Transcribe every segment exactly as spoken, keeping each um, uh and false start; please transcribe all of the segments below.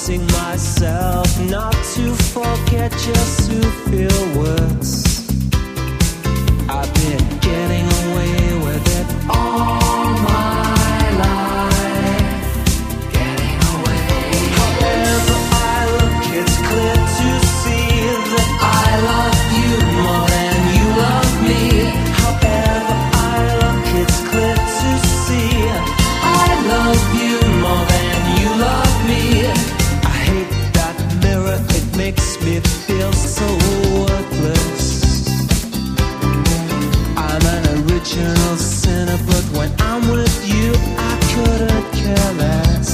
forcing myself not to forget, just to feel worse. I've been getting away with it all my life, getting away. However I look, it's clear to see that I love you more than you love me. However I look, it's clear to see I love you more than you love me. I hate that mirror, it makes me feel so worthless. I'm an original sinner, but when I'm with you, I couldn't care less.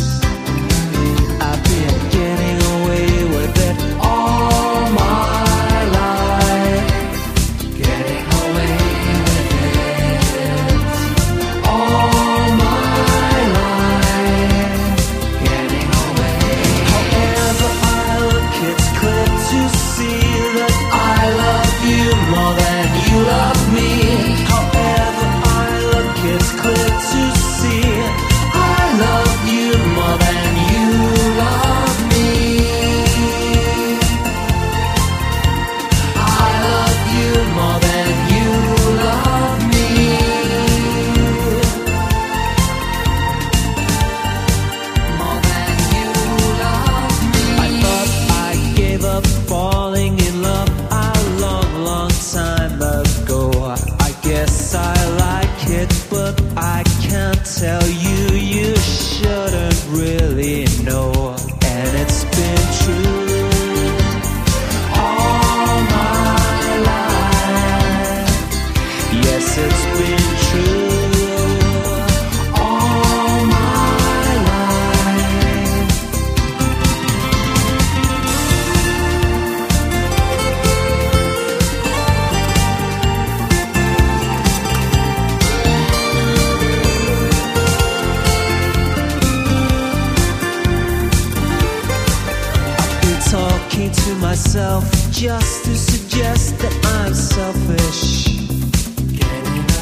I've been getting away with it all my life, getting away with it all my life, getting away. However I look, it's clear to see that I love you more than you love me. However I look, it's clear to see I love you more than you love me. I love you more than you love me. More than you love me. I thought I gave up falling in love a long, long time ago. I guess I like it, but I can't tell you. You shouldn't really know. And it's been true all my life. Yes, it's been true all my life. I've been talking to myself just to suggest that I'm selfish.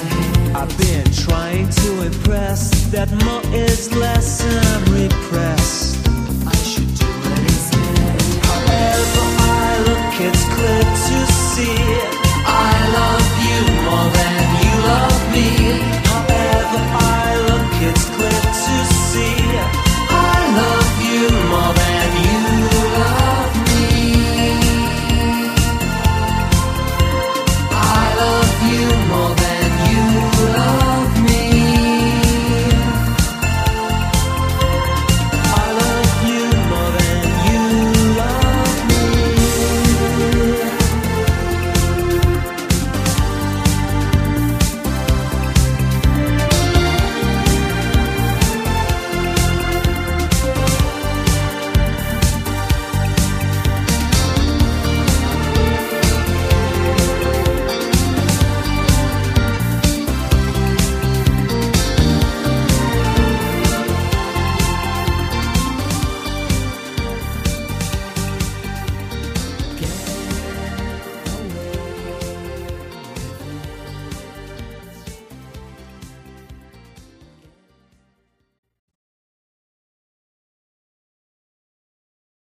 I've been trying to impress that more is less and I'm repressed.